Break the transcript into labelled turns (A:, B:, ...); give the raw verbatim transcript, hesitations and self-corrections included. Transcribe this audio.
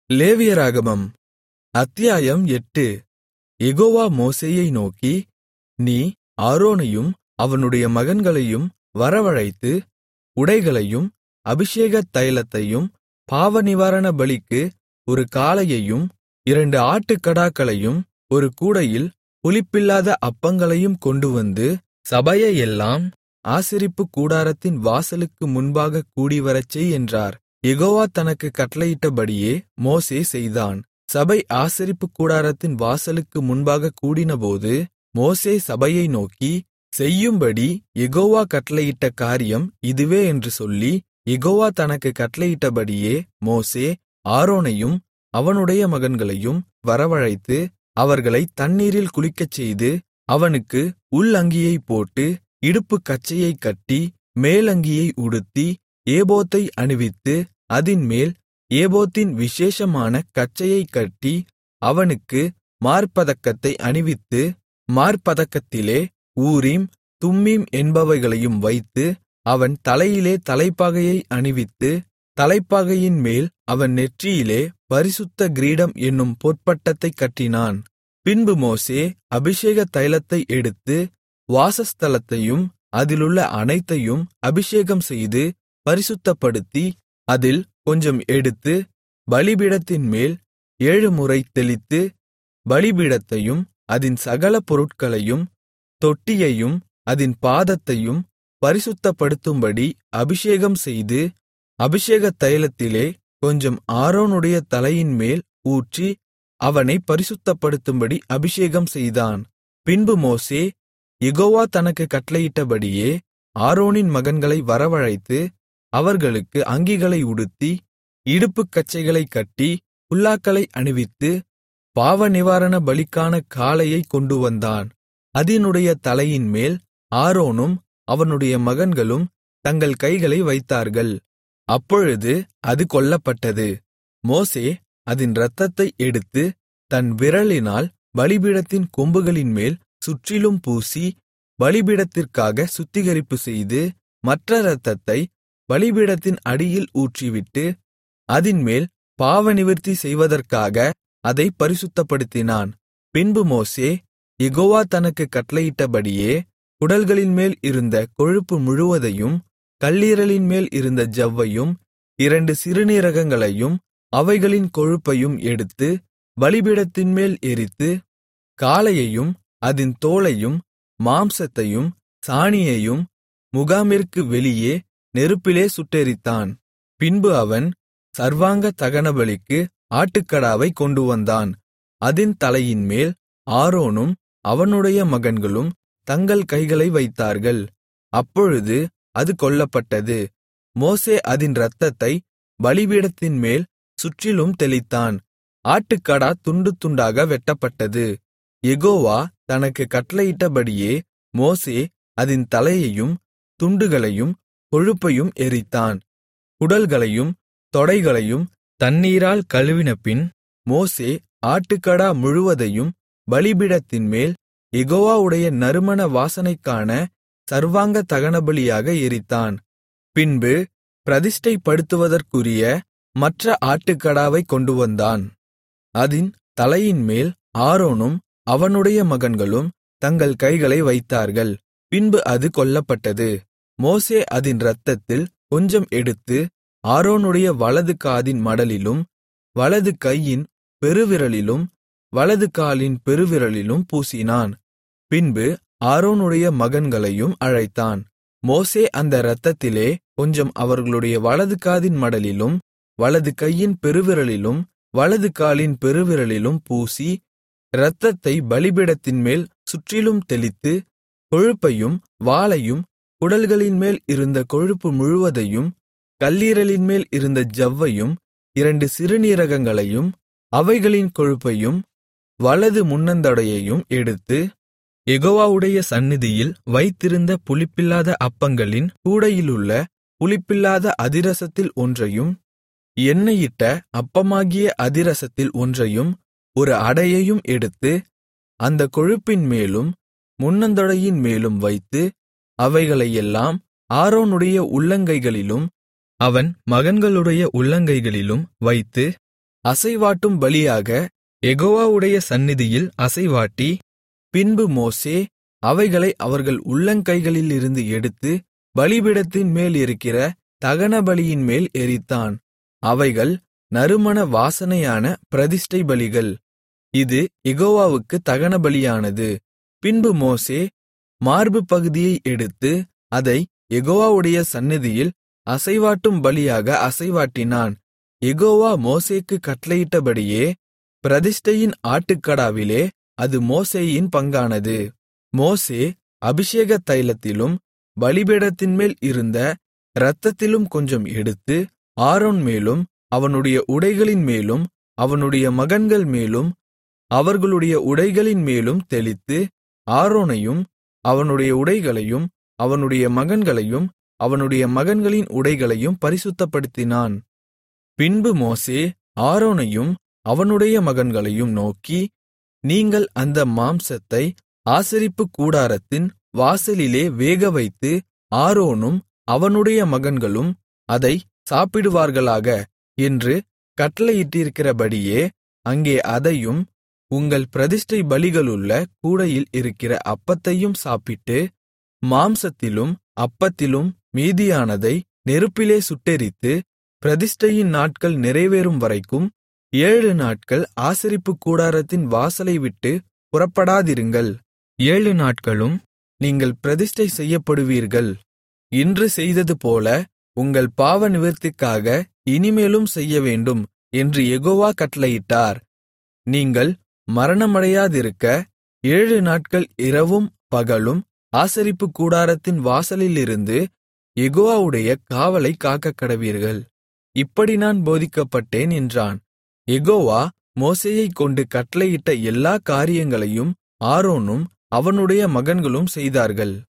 A: லேவியராகமம் அத்தியாயம் எட்டு. யெகோவா மோசேயை நோக்கி, நீ ஆரோனையும் அவனுடைய மகன்களையும் வரவழைத்து, உடைகளையும் அபிஷேக தைலத்தையும் பாவநிவாரணபலிக்கு ஒரு காளையையும் இரண்டு ஆட்டுக்கடாக்களையும் ஒரு கூடையில் புளிப்பில்லாத அப்பங்களையும் கொண்டுவந்து, சபையையெல்லாம் ஆசரிப்புக் கூடாரத்தின் வாசலுக்கு முன்பாகக் கூடிவரச்செய் என்றார். யெகோவா தனக்குக் கட்டளையிட்டபடியே மோசே செய்தான். சபை ஆசரிப்புக் கூடாரத்தின் வாசலுக்கு முன்பாகக் கூடினபோது மோசே சபையை நோக்கி, செய்யும்படி யெகோவா கட்டளையிட்ட காரியம் இதுவே என்று சொல்லி, யெகோவா தனக்குக் கட்டளையிட்டபடியே மோசே ஆரோனையும் அவனுடைய மகன்களையும் வரவழைத்து, அவர்களைத் தண்ணீரில் குளிக்கச்செய்து, அவனுக்கு உள் அங்கியைப் போட்டு, இடுப்புக் கச்சையைக் கட்டி, மேலங்கியை உடுத்தி, ஏபோத்தை அணிவித்து, அதின்மேல் ஏபோத்தின் விசேஷமான கச்சையைக் கட்டி, அவனுக்கு மார்ப்பதக்கத்தை அணிவித்து, மார்ப்பதக்கத்திலே ஊரீம் தும்மீம் என்பவைகளையும் வைத்து, அவன் தலையிலே தலைப்பாகையை அணிவித்து, தலைப்பாகையின்மேல் அவன் நெற்றியிலே பரிசுத்த கிரீடம் என்னும் பொற்பட்டத்தைக் கட்டினான். பின்பு மோசே அபிஷேக தைலத்தை எடுத்து, வாசஸ்தலத்தையும் அதிலுள்ள அனைத்தையும் அபிஷேகம் செய்து பரிசுத்தப்படுத்தி, அதில் கொஞ்சம் எடுத்து பலிபீடத்தின்மேல் ஏழுமுறை தெளித்து, பலிபீடத்தையும் அதின் சகல பொருட்களையும் தொட்டியையும் அதின் பாதத்தையும் பரிசுத்தப்படுத்தும்படி அபிஷேகம் செய்து, அபிஷேக தைலத்திலே கொஞ்சம் ஆரோனுடைய தலையின்மேல் ஊற்றி, அவனைப் பரிசுத்தப்படுத்தும்படி அபிஷேகம் செய்தான். பின்பு மோசே யெகோவா தனக்குக் கட்டளையிட்டபடியே ஆரோனின் மகன்களை வரவழைத்து, அவர்களுக்கு அங்கிகளை உடுத்தி, இடுப்புக் கச்சைகளைக் கட்டி, குல்லாக்களை அணிவித்து, பாவநிவாரண பலிக்கான காளையைக் கொண்டுவந்தான். அதினுடைய தலையின்மேல் ஆரோனும் அவனுடைய மகன்களும் தங்கள் கைகளை வைத்தார்கள். அப்பொழுது அது கொல்லப்பட்டது. மோசே அதின் இரத்தத்தை எடுத்து தன் விரலினால் பலிபீடத்தின் கொம்புகளின்மேல் சுற்றிலும் பூசி, பலிபீடத்திற்காக சுத்திகரிப்பு செய்து, மற்ற இரத்தத்தை பலிபீடத்தின் அடியில் ஊற்றிவிட்டு, அதின்மேல் பாவநிவிர்த்தி செய்வதற்காக அதைப் பரிசுத்தப்படுத்தினான். பின்பு மோசே யெகோவா தனக்குக் கட்டளையிட்டபடியே குடல்களின்மேல் இருந்த கொழுப்பு முழுவதையும், கல்லீரலின்மேல் இருந்த ஜவ்வையும், இரண்டு சிறுநீரகங்களையும் அவைகளின் கொழுப்பையும் எடுத்து பலிபீடத்தின்மேல் எரித்து, காளையையும் அதின் தோலையும் மாம்சத்தையும் சாணியையும் முகாமிற்கு வெளியே நெருப்பிலே சுட்டெரித்தான். பின்பு அவன் சர்வாங்க தகனபலிக்கு ஆட்டுக்கடாவைக் கொண்டுவந்தான். அதின் தலையின்மேல் ஆரோனும் அவனுடைய மகன்களும் தங்கள் கைகளை வைத்தார்கள். அப்பொழுது அது கொல்லப்பட்டது. மோசே அதின் இரத்தத்தை பலிபீடத்தின்மேல் சுற்றிலும் தெளித்தான். ஆட்டுக்கடா துண்டு துண்டாக வெட்டப்பட்டது. யெகோவா தனக்குக் கட்டளையிட்டபடியே மோசே அதின் தலையையும் துண்டுகளையும் கொழுப்பையும் எரித்தான். குடல்களையும் தொடைகளையும் தண்ணீரால் கழுவினபின் மோசே ஆட்டுக்கடா முழுவதையும் பலிபீடத்தின்மேல் யெகோவாவுடைய நறுமண வாசனைக்கான சர்வாங்க தகனபலியாக எரித்தான். பின்பு பிரதிஷ்டைப்படுத்துவதற்குரிய மற்ற ஆட்டுக்கடாவைக் கொண்டுவந்தான். அதின் தலையின்மேல் ஆரோனும் அவனுடைய மகன்களும் தங்கள் கைகளை வைத்தார்கள். பின்பு அது கொல்லப்பட்டது. மோசே அதின் இரத்தத்தில் கொஞ்சம் எடுத்து ஆரோனுடைய வலது காதின் மடலிலும், வலது கையின் பெருவிரலிலும், வலது காலின் பெருவிரலிலும் பூசினான். பின்பு ஆரோனுடைய மகன்களையும் அழைத்தான். மோசே அந்த இரத்தத்திலே கொஞ்சம் அவர்களுடைய வலது காதின் மடலிலும், வலது கையின் பெருவிரலிலும், வலது காலின் பெருவிரலிலும் பூசி, இரத்தத்தை பலிபீடத்தின்மேல் சுற்றிலும் தெளித்து, கொழுப்பையும் வாலையும், குடல்களின்மேல் இருந்த கொழுப்பு முழுவதையும், கல்லீரலின்மேல் இருந்த ஜவ்வையும், இரண்டு சிறுநீரகங்களையும் அவைகளின் கொழுப்பையும், வலது முன்னந்தொடையையும் எடுத்து, யெகோவாவுடைய சந்நிதியில் வைத்திருந்த புளிப்பில்லாத அப்பங்களின் கூடையிலுள்ள புளிப்பில்லாத அதிரசத்தில் ஒன்றையும், எண்ணெயிட்ட அப்பமாகிய அதிரசத்தில் ஒன்றையும், ஒரு அடையையும் எடுத்து, அந்தக் கொழுப்பின் மேலும் முன்னந்தொடையின் மேலும் வைத்து, அவைகளையெல்லாம் ஆரோனுடைய உள்ளங்கைகளிலும் அவன் மகன்களுடைய உள்ளங்கைகளிலும் வைத்து, அசைவாட்டும் பலியாகக் யெகோவாவுடைய சந்நிதியில் அசைவாட்டி, பின்பு மோசே அவைகளை அவர்கள் உள்ளங்கைகளிலிருந்து எடுத்து பலிபீடத்தின் மேலிருக்கிற தகனபலியின்மேல் எரித்தான். அவைகள் நறுமண வாசனையான பிரதிஷ்டை பலிகள். இது யெகோவாவுக்குத் தகனபலியானது. பின்பு மோசே மார்பு பகுதியை எடுத்து அதைக் யெகோவாவுடைய சந்நிதியில் அசைவாட்டும் பலியாக அசைவாட்டினான். யெகோவா மோசேக்குக் கட்டளையிட்டபடியே பிரதிஷ்டையின் ஆட்டுக்கடாவிலே அது மோசேயின் பங்கானது. மோசே அபிஷேக தைலத்திலும் பலிபீடத்தின்மேல் இருந்த இரத்தத்திலும் கொஞ்சம் எடுத்து ஆரோன் மேலும் அவனுடைய உடைகளின் மேலும் அவனுடைய மகன்கள் மேலும் அவர்களுடைய உடைகளின் மேலும் தெளித்து, ஆரோனையும் அவனுடைய உடைகளையும் அவனுடைய மகன்களையும் அவனுடைய மகன்களின் உடைகளையும் பரிசுத்தப்படுத்தினான். பின்பு மோசே ஆரோனையும் அவனுடைய மகன்களையும் நோக்கி, நீங்கள் அந்த மாம்சத்தை ஆசரிப்புக் கூடாரத்தின் வாசலிலே வேகவைத்து ஆரோனும் அவனுடைய மகன்களும் அதை சாப்பிடுவார்களாக என்று கட்டளையிட்டிருக்கிறபடியே அங்கே அதையும் உங்கள் பிரதிஷ்டை பலிகளுள்ள கூடையில் இருக்கிற அப்பத்தையும் சாப்பிட்டு, மாம்சத்திலும் அப்பத்திலும் மீதியானதை நெருப்பிலே சுட்டெரித்து, பிரதிஷ்டையின் நாட்கள் நிறைவேறும் வரைக்கும் ஏழு நாட்கள் ஆசரிப்புக் கூடாரத்தின் வாசலை விட்டு புறப்படாதிருங்கள். ஏழு நாட்களும் நீங்கள் பிரதிஷ்டை செய்யப்படுவீர்கள். இன்று செய்ததுபோல உங்கள் பாவநிவிர்த்திக்காக இனிமேலும் செய்யவேண்டும் என்று யெகோவா கட்டளையிட்டார். நீங்கள் மரணமடையாதிருக்க ஏழு நாட்கள் இரவும் பகலும் ஆசரிப்புக் கூடாரத்தின் வாசலிலிருந்து யெகோவாவுடைய காவலைக் காக்கக்கடவீர்கள். இப்படி நான் போதிக்கப்பட்டேன் என்றான். யெகோவா மோசேயைக் கொண்டு கட்டளையிட்ட எல்லா காரியங்களையும் ஆரோனும் அவனுடைய மகன்களும் செய்தார்கள்.